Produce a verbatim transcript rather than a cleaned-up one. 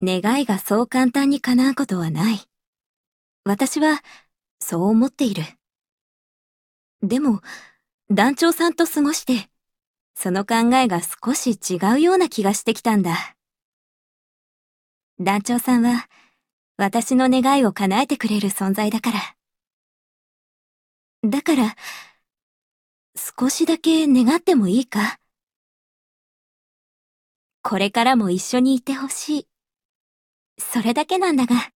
願いがそう簡単に叶うことはない。私は、そう思っている。でも、団長さんと過ごして、その考えが少し違うような気がしてきたんだ。団長さんは、私の願いを叶えてくれる存在だから。だから、少しだけ願ってもいいか？これからも一緒にいてほしい。それだけなんだが。